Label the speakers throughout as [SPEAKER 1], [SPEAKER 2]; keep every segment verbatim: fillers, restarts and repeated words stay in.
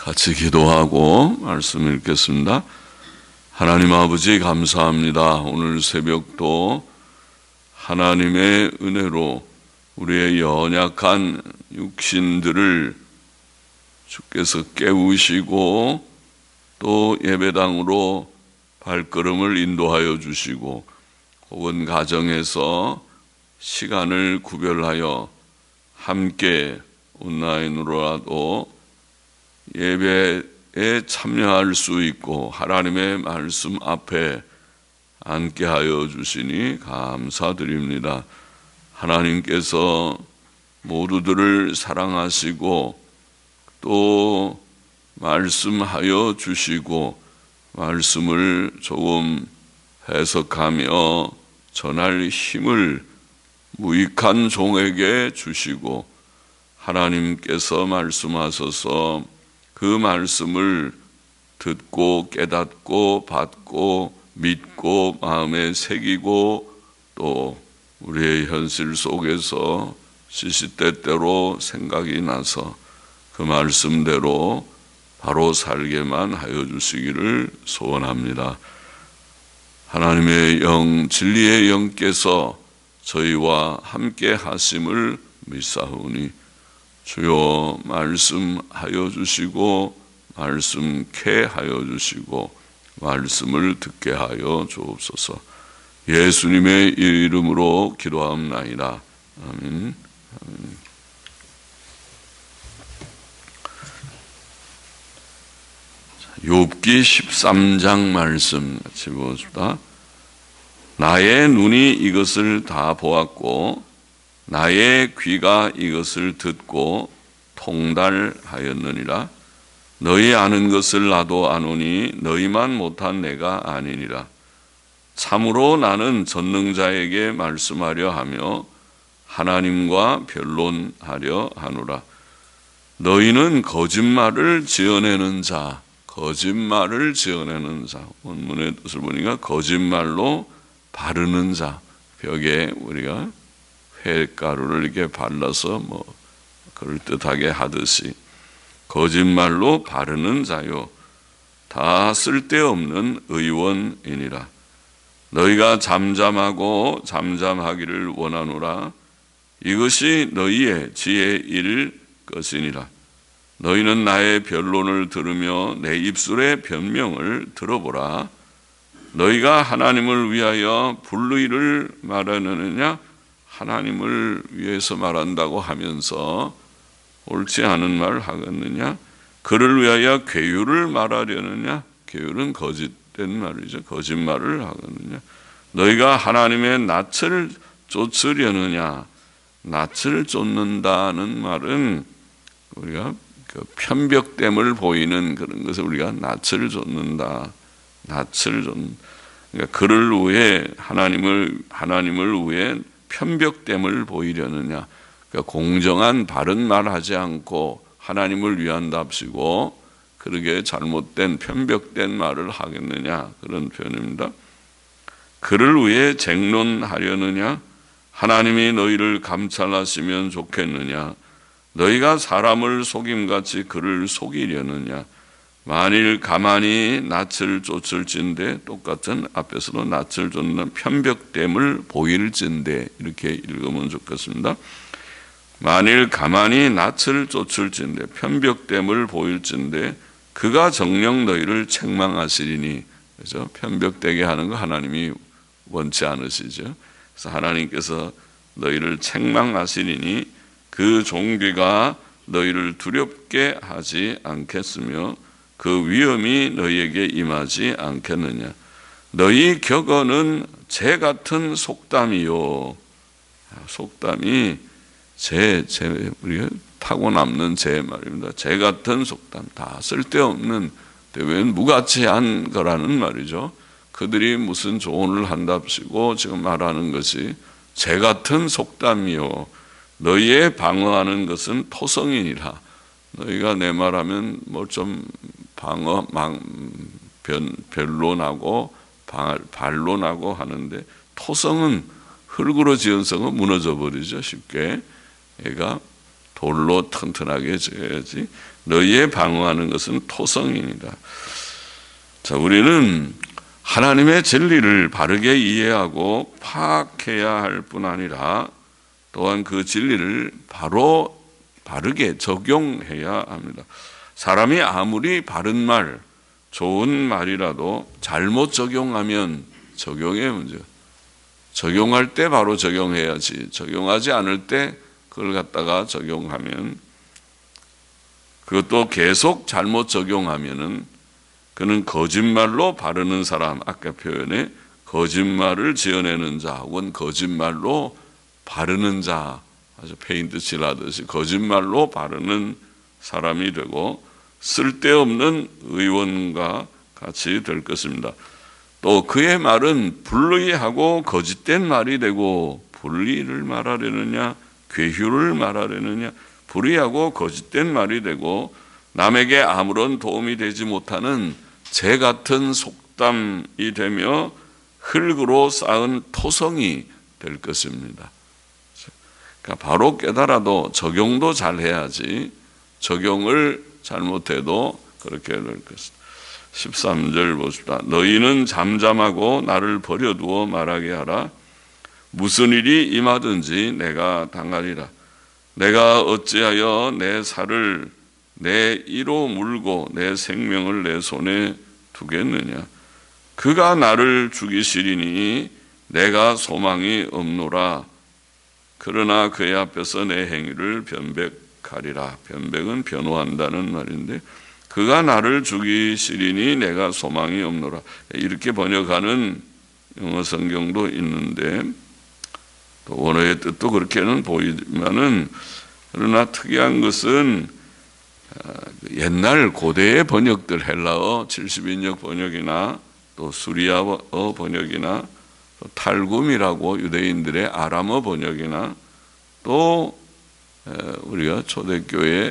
[SPEAKER 1] 같이 기도하고 말씀 읽겠습니다. 하나님 아버지 감사합니다. 오늘 새벽도 하나님의 은혜로 우리의 연약한 육신들을 주께서 깨우시고 또 예배당으로 발걸음을 인도하여 주시고 혹은 가정에서 시간을 구별하여 함께 온라인으로라도 예배에 참여할 수 있고 하나님의 말씀 앞에 앉게 하여 주시니 감사드립니다. 하나님께서 모두들을 사랑하시고 또 말씀하여 주시고 말씀을 조금 해석하며 전할 힘을 무익한 종에게 주시고 하나님께서 말씀하셔서 그 말씀을 듣고 깨닫고 받고 믿고 마음에 새기고 또 우리의 현실 속에서 시시때때로 생각이 나서 그 말씀대로 바로 살게만 하여 주시기를 소원합니다. 하나님의 영, 진리의 영께서 저희와 함께 하심을 믿사오니 주여 말씀하여 주시고 말씀케 하여 주시고 말씀을 듣게 하여 주옵소서. 예수님의 이름으로 기도하옵나이다. 아멘. 아멘. 욥기 십삼 장 말씀 같이 보십시다. 나의 눈이 이것을 다 보았고 나의 귀가 이것을 듣고 통달하였느니라. 너희 아는 것을 나도 아노니 너희만 못한 내가 아니니라. 참으로 나는 전능자에게 말씀하려 하며 하나님과 변론하려 하노라. 너희는 거짓말을 지어내는 자, 거짓말을 지어내는 자. 원문의 뜻을 보니까 거짓말로 바르는 자. 벽에 우리가 회가루를 이렇게 발라서 뭐 그럴듯하게 하듯이 거짓말로 바르는 자요 다 쓸데없는 의원이니라. 너희가 잠잠하고 잠잠하기를 원하노라. 이것이 너희의 지혜일 것이니라. 너희는 나의 변론을 들으며 내 입술의 변명을 들어보라. 너희가 하나님을 위하여 불의를 말하느냐 하나님을 위해서 말한다고 하면서 옳지 않은 말을 하겠느냐? 그를 위하여 괴유를 말하려느냐? 괴유는 거짓된 말이죠. 거짓말을 하겠느냐? 너희가 하나님의 낯을 쫓으려느냐? 낯을 쫓는다는 말은 우리가 그 편벽됨을 보이는 그런 것을 우리가 낯을 쫓는다. 낯을 쫓는. 그러니까 그를 위해 하나님을 하나님을 위해 편벽됨을 보이려느냐? 그러니까 공정한 바른 말하지 않고 하나님을 위한답시고 그러게 잘못된 편벽된 말을 하겠느냐? 그런 표현입니다. 그를 위해 쟁론하려느냐? 하나님이 너희를 감찰하시면 좋겠느냐? 너희가 사람을 속임같이 그를 속이려느냐? 만일 가만히 낯을 쫓을진대, 똑같은 앞에서도 낯을 쫓는 편벽됨을 보일진대 이렇게 읽으면 좋겠습니다. 만일 가만히 낯을 쫓을진대 편벽됨을 보일진대 그가 정녕 너희를 책망하시리니. 그래서 편벽되게 하는 거 하나님이 원치 않으시죠. 그래서 하나님께서 너희를 책망하시리니 그 종귀가 너희를 두렵게 하지 않겠으며 그 위험이 너희에게 임하지 않겠느냐. 너희 격언은 재 같은 속담이요. 속담이 재, 재 우리가 타고 남는 재 말입니다. 재 같은 속담, 다 쓸데없는 웬 무가치한 거라는 말이죠. 그들이 무슨 조언을 한답시고 지금 말하는 것이 재 같은 속담이요. 너희의 방어하는 것은 토성이니라. 너희가 내 말하면 뭐 좀 방어, 망, 변, 변론하고 발, 반론하고 하는데 토성은 흙으로 지은 성은 무너져 버리죠. 쉽게. 얘가 돌로 튼튼하게 지어야지 너희의 방어하는 것은 토성이니라. 자, 우리는 하나님의 진리를 바르게 이해하고 파악해야 할 뿐 아니라 또한 그 진리를 바로 바르게 적용해야 합니다. 사람이 아무리 바른 말, 좋은 말이라도 잘못 적용하면 적용의 문제. 적용할 때 바로 적용해야지. 적용하지 않을 때 그걸 갖다가 적용하면, 그것도 계속 잘못 적용하면은 그는 거짓말로 바르는 사람, 아까 표현에 거짓말을 지어내는 자 혹은 거짓말로 바르는 자, 아주 페인트 칠하듯이 거짓말로 바르는 사람이 되고 쓸데없는 의원과 같이 될 것입니다. 또 그의 말은 불의하고 거짓된 말이 되고, 불의를 말하려느냐 괴휴를 말하려느냐, 불의하고 거짓된 말이 되고 남에게 아무런 도움이 되지 못하는 재 같은 속담이 되며 흙으로 쌓은 토성이 될 것입니다. 그러니까 바로 깨달아도 적용도 잘 해야지 적용을 잘못해도 그렇게 될 것입니다. 십삼 절 보십시다. 너희는 잠잠하고 나를 버려두어 말하게 하라. 무슨 일이 임하든지 내가 당하리라. 내가 어찌하여 내 살을 내 이로 물고 내 생명을 내 손에 두겠느냐. 그가 나를 죽이시리니 내가 소망이 없노라. 그러나 그의 앞에서 내 행위를 변백하리라. 변백은 변호한다는 말인데, 그가 나를 죽이시리니 내가 소망이 없노라. 이렇게 번역하는 영어 성경도 있는데, 또 원어의 뜻도 그렇게는 보이지만은, 그러나 특이한 것은 옛날 고대의 번역들, 헬라어 칠십 인역 번역이나 또 수리아어 번역이나 또 탈굼이라고 유대인들의 아람어 번역이나 또 우리가 초대교회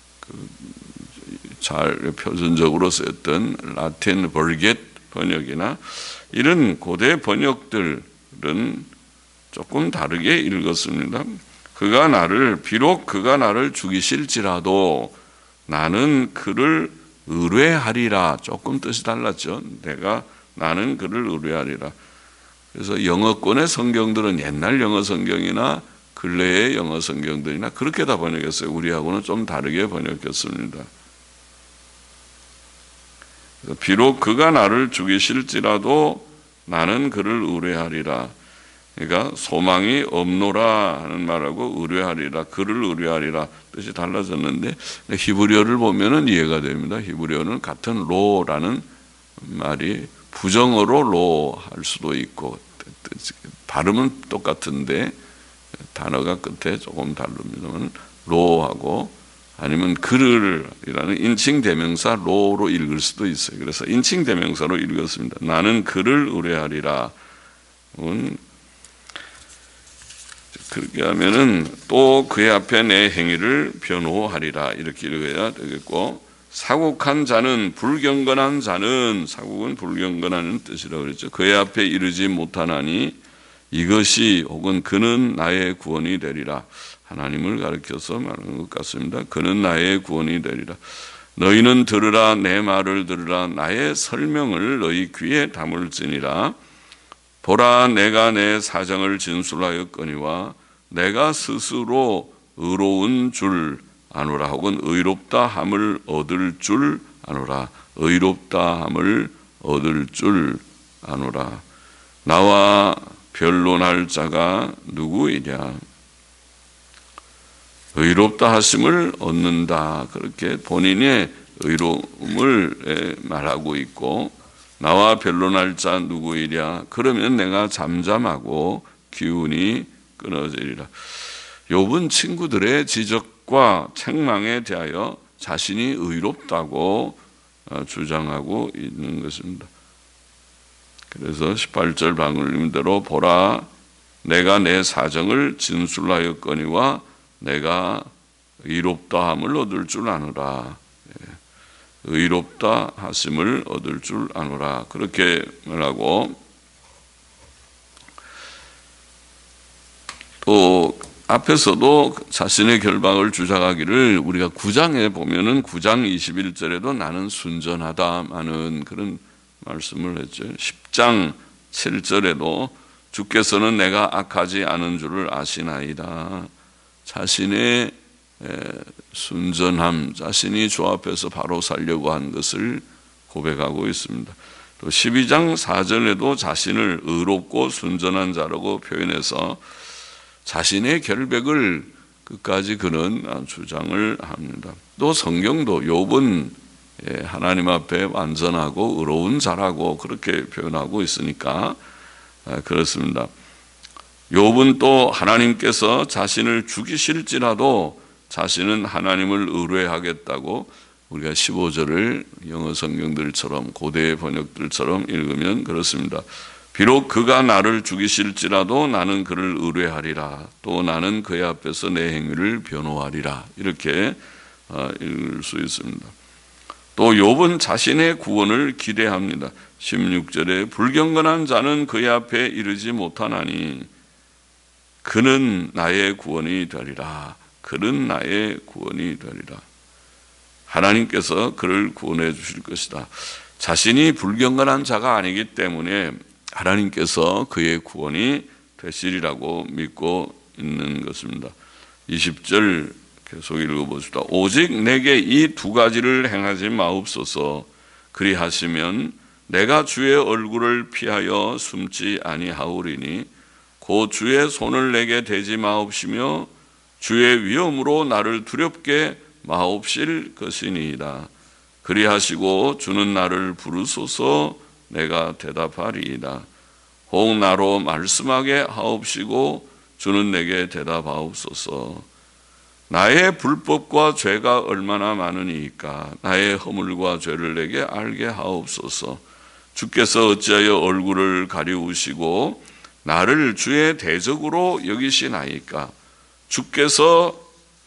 [SPEAKER 1] 잘 표준적으로 쓰였던 라틴 벌겟 번역이나 이런 고대 번역들은 조금 다르게 읽었습니다. 그가 나를, 비록 그가 나를 죽이실지라도 나는 그를 의뢰하리라. 조금 뜻이 달랐죠. 내가, 나는 그를 의뢰하리라. 그래서 영어권의 성경들은 옛날 영어 성경이나 근래의 영어 성경들이나 그렇게 다 번역했어요. 우리하고는 좀 다르게 번역했습니다. 비록 그가 나를 죽이실지라도 나는 그를 의뢰하리라. 그러니까 소망이 없노라 하는 말하고 의뢰하리라, 그를 의뢰하리라 뜻이 달라졌는데, 히브리어를 보면은 이해가 됩니다. 히브리어는 같은 로라는 말이 부정어로 로 할 수도 있고, 발음은 똑같은데 단어가 끝에 조금 다릅니다만 로하고 아니면 그를이라는 인칭 대명사 로로 읽을 수도 있어요. 그래서 인칭 대명사로 읽었습니다. 나는 그를 의뢰하리라. 그렇게 하면은 또 그의 앞에 내 행위를 변호하리라 이렇게 읽어야 되겠고, 사국한 자는, 불경건한 자는, 사국은 불경건하는 뜻이라고 그랬죠. 그의 앞에 이르지 못하나니 이것이 혹은 그는 나의 구원이 되리라. 하나님을 가리켜서 말하는 것 같습니다. 그는 나의 구원이 되리라. 너희는 들으라, 내 말을 들으라. 나의 설명을 너희 귀에 담을지니라. 보라, 내가 내 사정을 진술하였거니와 내가 스스로 의로운 줄 아노라. 혹은 의롭다 함을 얻을 줄 아노라. 의롭다 함을 얻을 줄 아노라. 나와 변론할 자가 누구이냐. 의롭다 하심을 얻는다. 그렇게 본인의 의로움을 말하고 있고, 나와 변론할 자 누구이랴. 그러면 내가 잠잠하고 기운이 끊어지리라. 욥은 친구들의 지적과 책망에 대하여 자신이 의롭다고 주장하고 있는 것입니다. 그래서 십팔 절 방울림대로 보라, 내가 내 사정을 진술하였거니와 내가 의롭다 함을 얻을 줄 아노라. 의롭다 하심을 얻을 줄 아노라. 그렇게 말하고, 또 앞에서도 자신의 결박을 주장하기를 우리가 구 장에 보면은 구 장 이십일 절에도 나는 순전하다마는 그런 말씀을 했죠. 십 장 칠 절에도 주께서는 내가 악하지 않은 줄을 아시나이다. 자신의 순전함, 자신이 주 앞에서 바로 살려고 한 것을 고백하고 있습니다. 또 십이 장 사 절에도 자신을 의롭고 순전한 자라고 표현해서 자신의 결백을 끝까지 그는 주장을 합니다. 또 성경도 욥은 하나님 앞에 완전하고 의로운 자라고 그렇게 표현하고 있으니까 그렇습니다. 욥은 또 하나님께서 자신을 죽이실지라도 자신은 하나님을 의뢰하겠다고 우리가 십오 절을 영어 성경들처럼 고대 번역들처럼 읽으면 그렇습니다. 비록 그가 나를 죽이실지라도 나는 그를 의뢰하리라. 또 나는 그의 앞에서 내 행위를 변호하리라. 이렇게 읽을 수 있습니다. 또 욥은 자신의 구원을 기대합니다. 십육 절에 불경건한 자는 그의 앞에 이르지 못하나니 그는 나의 구원이 되리라. 그는 나의 구원이 되리라. 하나님께서 그를 구원해 주실 것이다. 자신이 불경건한 자가 아니기 때문에 하나님께서 그의 구원이 되시리라고 믿고 있는 것입니다. 이십 절 계속 읽어보시다. 오직 내게 이 두 가지를 행하지 마옵소서. 그리하시면 내가 주의 얼굴을 피하여 숨지 아니하오리니 곧 주의 손을 내게 대지 마옵시며 주의 위엄으로 나를 두렵게 마옵실 것이니이다. 그리하시고 주는 나를 부르소서. 내가 대답하리이다. 혹 나로 말씀하게 하옵시고 주는 내게 대답하옵소서. 나의 불법과 죄가 얼마나 많으니까 나의 허물과 죄를 내게 알게 하옵소서. 주께서 어찌하여 얼굴을 가리우시고 나를 주의 대적으로 여기시나이까. 주께서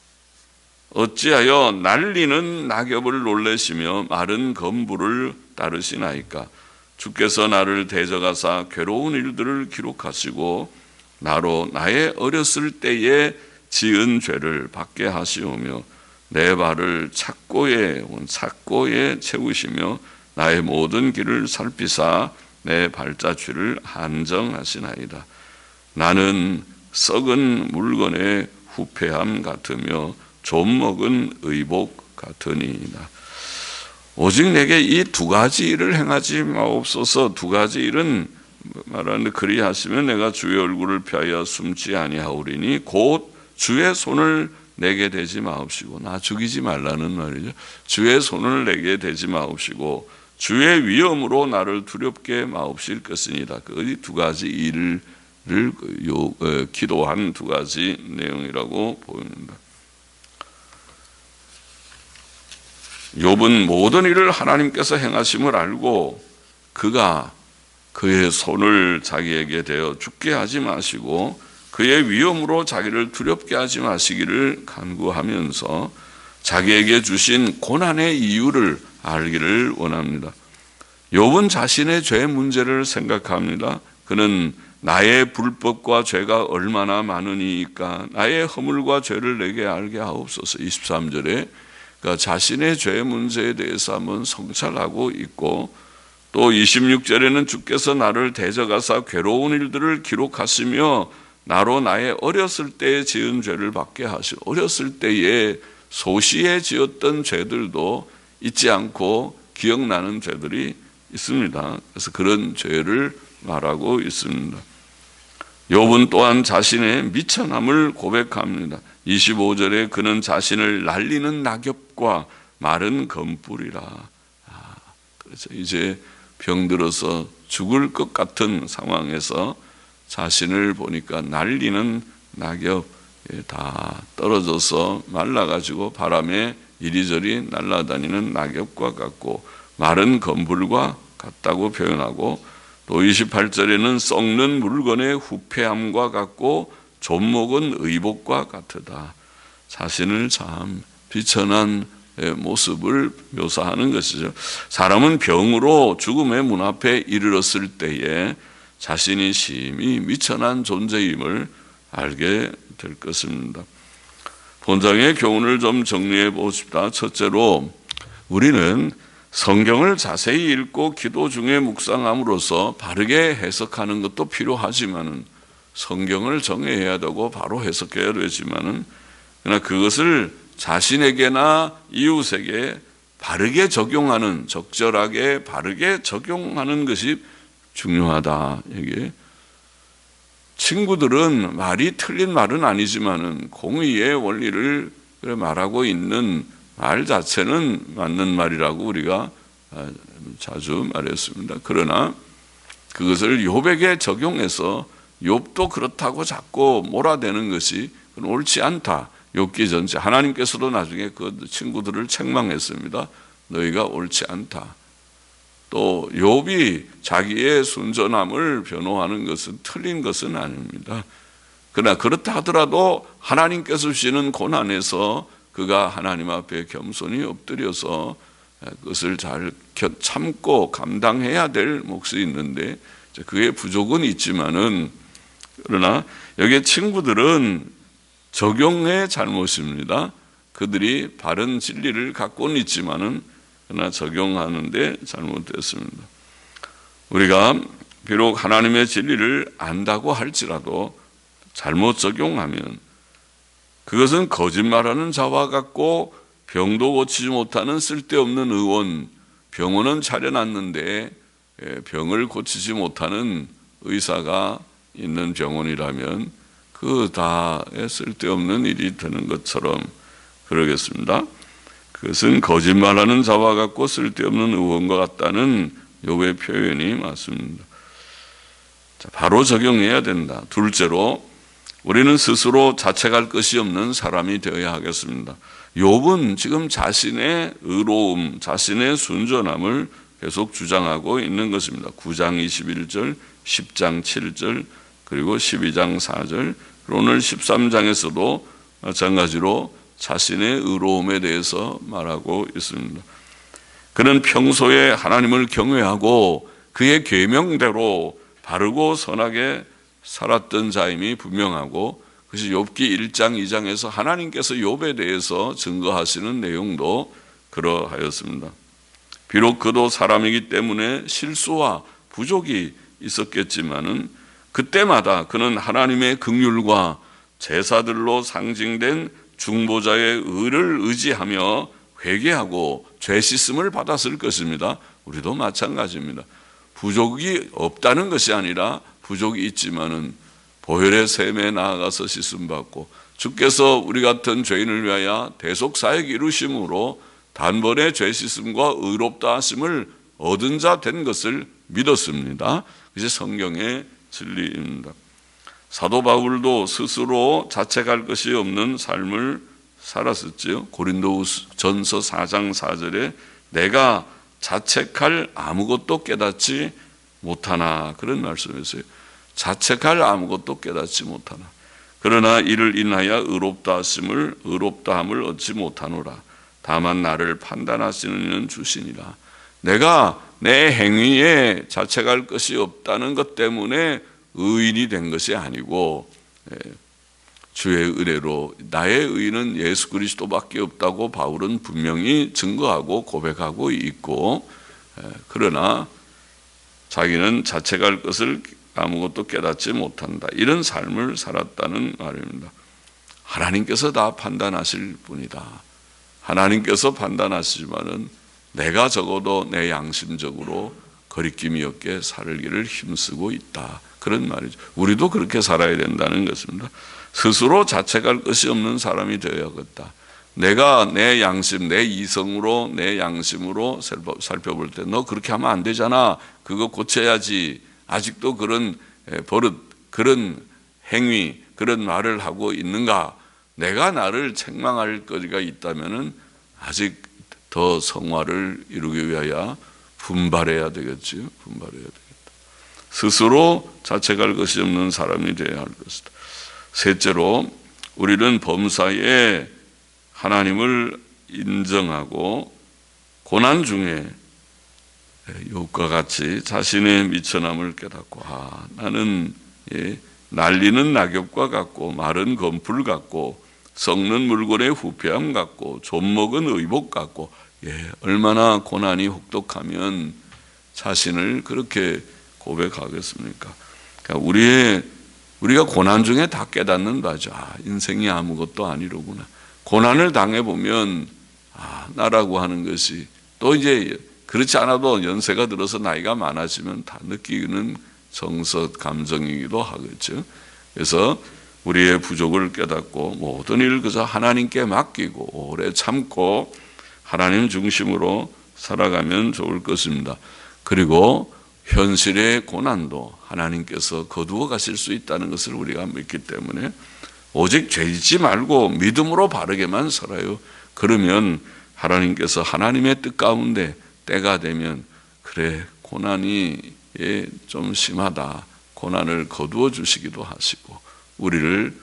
[SPEAKER 1] 어찌하여 날리는 낙엽을 놀래시며 마른 검부를 따르시나이까. 주께서 나를 대적하사 괴로운 일들을 기록하시고 나로 나의 어렸을 때에 지은 죄를 받게 하시오며 내 발을 착고에 착고에 채우시며 나의 모든 길을 살피사 내 발자취를 한정하시나이다. 나는 썩은 물건의 후패함 같으며 좀 먹은 의복 같으니이다. 오직 내게 이 두 가지 일을 행하지 마옵소서. 두 가지 일은 말하는데 그리하시면 내가 주의 얼굴을 피하여 숨지 아니하오리니 곧 주의 손을 내게 대지 마옵시고. 나 죽이지 말라는 말이죠. 주의 손을 내게 대지 마옵시고 주의 위엄으로 나를 두렵게 마옵실 것이니라. 그 두 가지 일을 요, 에, 기도한 두 가지 내용이라고 보입니다. 욥은 모든 일을 하나님께서 행하심을 알고 그가 그의 손을 자기에게 대어 죽게 하지 마시고 그의 위엄으로 자기를 두렵게 하지 마시기를 간구하면서 자기에게 주신 고난의 이유를 알기를 원합니다. 욥은 자신의 죄 문제를 생각합니다. 그는 나의 불법과 죄가 얼마나 많으니까 나의 허물과 죄를 내게 알게 하옵소서. 이십삼 절에 그러니까 자신의 죄 문제에 대해서 한번 성찰하고 있고 또 이십육 절에는 주께서 나를 대적하사 괴로운 일들을 기록하시며 나로 나의 어렸을 때에 지은 죄를 받게 하시고 어렸을 때에 소시에 지었던 죄들도 잊지 않고 기억나는 죄들이 있습니다. 그래서 그런 죄를 말하고 있습니다. 욥은 또한 자신의 미천함을 고백합니다. 이십오 절에 그는 자신을 날리는 낙엽과 마른 검불이라. 아, 그래서 이제 병들어서 죽을 것 같은 상황에서 자신을 보니까 날리는 낙엽 다 떨어져서 말라가지고 바람에 이리저리 날아다니는 낙엽과 같고 마른 검불과 같다고 표현하고 또 이십팔 절에는 썩는 물건의 후패함과 같고 좀먹은 의복과 같으다. 자신을 참 비천한 모습을 묘사하는 것이죠. 사람은 병으로 죽음의 문 앞에 이르렀을 때에 자신이 심히 미천한 존재임을 알게 될 것입니다. 본장의 교훈을 좀 정리해 보십시다. 첫째로 우리는 성경을 자세히 읽고 기도 중에 묵상함으로써 바르게 해석하는 것도 필요하지만은 성경을 정해야 되고 바로 해석해야 되지만은 그러나 그것을 자신에게나 이웃에게 바르게 적용하는, 적절하게 바르게 적용하는 것이 중요하다. 이게 친구들은 말이 틀린 말은 아니지만은 공의의 원리를 말하고 있는 말 자체는 맞는 말이라고 우리가 자주 말했습니다. 그러나 그것을 욥에게 적용해서 욥도 그렇다고 자꾸 몰아대는 것이 옳지 않다. 욥기 전체 하나님께서도 나중에 그 친구들을 책망했습니다. 너희가 옳지 않다. 또 욥이 자기의 순전함을 변호하는 것은 틀린 것은 아닙니다. 그러나 그렇다 하더라도 하나님께서 주시는 고난에서 그가 하나님 앞에 겸손히 엎드려서 그것을 잘 참고 감당해야 될 몫이 있는데 그의 부족은 있지만은 그러나 여기 친구들은 적용의 잘못입니다. 그들이 바른 진리를 갖고는 있지만은 그러나 적용하는데 잘못됐습니다. 우리가 비록 하나님의 진리를 안다고 할지라도 잘못 적용하면 그것은 거짓말하는 자와 같고 병도 고치지 못하는 쓸데없는 의원, 병원은 차려놨는데 병을 고치지 못하는 의사가 있는 병원이라면 그 다 쓸데없는 일이 되는 것처럼 그러겠습니다. 그것은 거짓말하는 자와 같고 쓸데없는 의원과 같다는 욥의 표현이 맞습니다. 자, 바로 적용해야 된다. 둘째로 우리는 스스로 자책할 것이 없는 사람이 되어야 하겠습니다. 욥은 지금 자신의 의로움, 자신의 순전함을 계속 주장하고 있는 것입니다. 구 장 이십일 절, 십 장 칠 절, 그리고 십이 장 사 절, 오늘 십삼 장에서도 마찬가지로 자신의 의로움에 대해서 말하고 있습니다. 그는 평소에 하나님을 경외하고 그의 계명대로 바르고 선하게 살았던 자임이 분명하고 그것이 욥기 일 장 이 장에서 하나님께서 욥에 대해서 증거하시는 내용도 그러하였습니다. 비록 그도 사람이기 때문에 실수와 부족이 있었겠지만은 그때마다 그는 하나님의 긍휼과 제사들로 상징된 중보자의 의를 의지하며 회개하고 죄 씻음을 받았을 것입니다. 우리도 마찬가지입니다. 부족이 없다는 것이 아니라 부족이 있지만은 보혈의 샘에 나아가서 씻음 받고 주께서 우리 같은 죄인을 위하여 대속 사역 이루심으로 단번에 죄 씻음과 의롭다 하심을 얻은 자 된 것을 믿었습니다. 그것이 성경의 진리입니다. 사도 바울도 스스로 자책할 것이 없는 삶을 살았었지요. 고린도전서 사 장 사 절에 내가 자책할 아무것도 깨닫지 못하나 그런 말씀이었어요. 자책할 아무것도 깨닫지 못하나 그러나 이를 인하여 의롭다 하심을 의롭다함을 얻지 못하노라. 다만 나를 판단하시는 이는 주시니라. 내가 내 행위에 자책할 것이 없다는 것 때문에 의인이 된 것이 아니고 주의 은혜로 나의 의는 예수 그리스도밖에 없다고 바울은 분명히 증거하고 고백하고 있고 그러나 자기는 자책할 것을 아무것도 깨닫지 못한다. 이런 삶을 살았다는 말입니다. 하나님께서 다 판단하실 분이다. 하나님께서 판단하시지만은 내가 적어도 내 양심적으로 거리낌이 없게 살기를 힘쓰고 있다. 그런 말이죠. 우리도 그렇게 살아야 된다는 것입니다. 스스로 자책할 것이 없는 사람이 되어야겠다. 내가 내 양심, 내 이성으로, 내 양심으로 살펴볼 때 너 그렇게 하면 안 되잖아. 그거 고쳐야지. 아직도 그런 버릇, 그런 행위, 그런 말을 하고 있는가? 내가 나를 책망할 거리가 있다면은 아직 더 성화를 이루기 위하여 분발해야 되겠지요. 분발해야 되겠다. 스스로 자책할 것이 없는 사람이 되어야 할 것이다. 셋째로 우리는 범사에 하나님을 인정하고 고난 중에 욥과 같이 자신의 미천함을 깨닫고 아 나는 예, 날리는 낙엽과 같고 마른 검풀 같고 썩는 물건의 후패함 같고 좀먹은 의복 같고. 예, 얼마나 고난이 혹독하면 자신을 그렇게 고백하겠습니까? 그러니까 우리의 우리가 고난 중에 다 깨닫는 바죠. 아, 인생이 아무것도 아니로구나. 고난을 당해보면 아, 나라고 하는 것이 또 이제 그렇지 않아도 연세가 들어서 나이가 많아지면 다 느끼는 정서 감정이기도 하겠죠. 그래서 우리의 부족을 깨닫고 모든 일을 그저 하나님께 맡기고 오래 참고 하나님 중심으로 살아가면 좋을 것입니다. 그리고 현실의 고난도 하나님께서 거두어 가실 수 있다는 것을 우리가 믿기 때문에 오직 죄짓지 말고 믿음으로 바르게만 살아요. 그러면 하나님께서 하나님의 뜻 가운데 때가 되면 그래 고난이 좀 심하다. 고난을 거두어 주시기도 하시고 우리를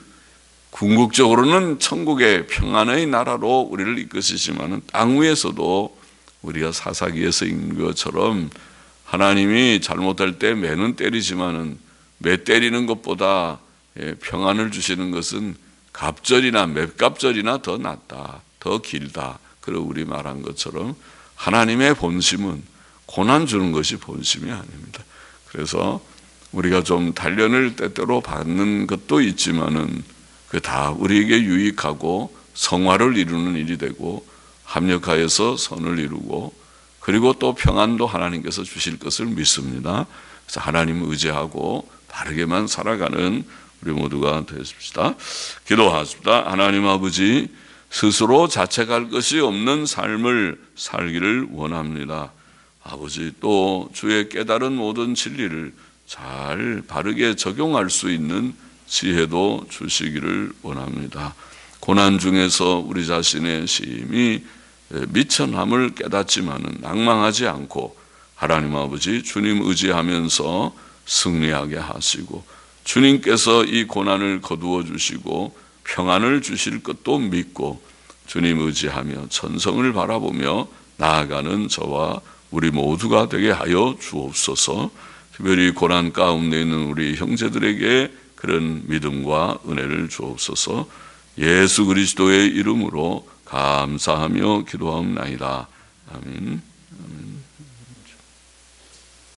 [SPEAKER 1] 궁극적으로는 천국의 평안의 나라로 우리를 이끄시지만 땅 위에서도 우리가 사사기에서 읽는 것처럼 하나님이 잘못할 때 매는 때리지만은 매 때리는 것보다 평안을 주시는 것은 갑절이나 몇 갑절이나 더 낫다, 더 길다. 그리고 우리 말한 것처럼 하나님의 본심은 고난 주는 것이 본심이 아닙니다. 그래서 우리가 좀 단련을 때때로 받는 것도 있지만은 그 다 우리에게 유익하고 성화를 이루는 일이 되고 합력하여서 선을 이루고 그리고 또 평안도 하나님께서 주실 것을 믿습니다. 그래서 하나님을 의지하고 바르게만 살아가는 우리 모두가 되십시다. 기도하십시다. 하나님 아버지, 스스로 자책할 것이 없는 삶을 살기를 원합니다. 아버지, 또 주의 깨달은 모든 진리를 잘 바르게 적용할 수 있는 지혜도 주시기를 원합니다. 고난 중에서 우리 자신의 심히 미천함을 깨닫지만은 낭망하지 않고 하나님 아버지 주님 의지하면서 승리하게 하시고 주님께서 이 고난을 거두어 주시고 평안을 주실 것도 믿고 주님 의지하며 천성을 바라보며 나아가는 저와 우리 모두가 되게 하여 주옵소서. 특별히 고난 가운데 있는 우리 형제들에게 그런 믿음과 은혜를 주옵소서. 예수 그리스도의 이름으로 감사하며 기도하옵나이다. 아멘. 아멘.